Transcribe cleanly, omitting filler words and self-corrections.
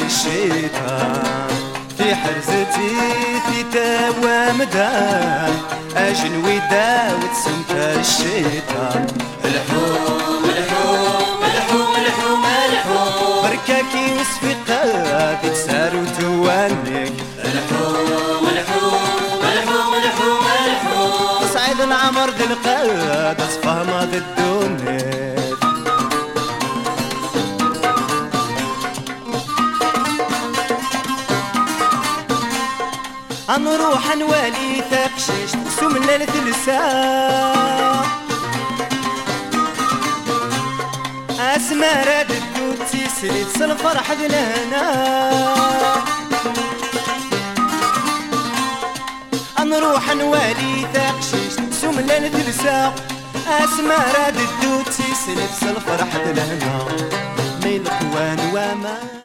الشيطان في حرزتي في توا مدان اجن وداوت سمك الشيطان الحوم الحوم الحوم الحوم الحوم بركاكي وصفقات تسار وتوانك الحوم الحوم الحوم الحوم الحوم صعيد العمر ذي القاد اصفه ما ضدونك نروح نوالي تقشيش سوم الليلة الساعة اسمى راد الدود تسري تصل فرح لهنا نروح نوالي تقشيش سوم الليلة الساعة اسمى راد الدود تسري تصل فرح لهنا ميل قوان وما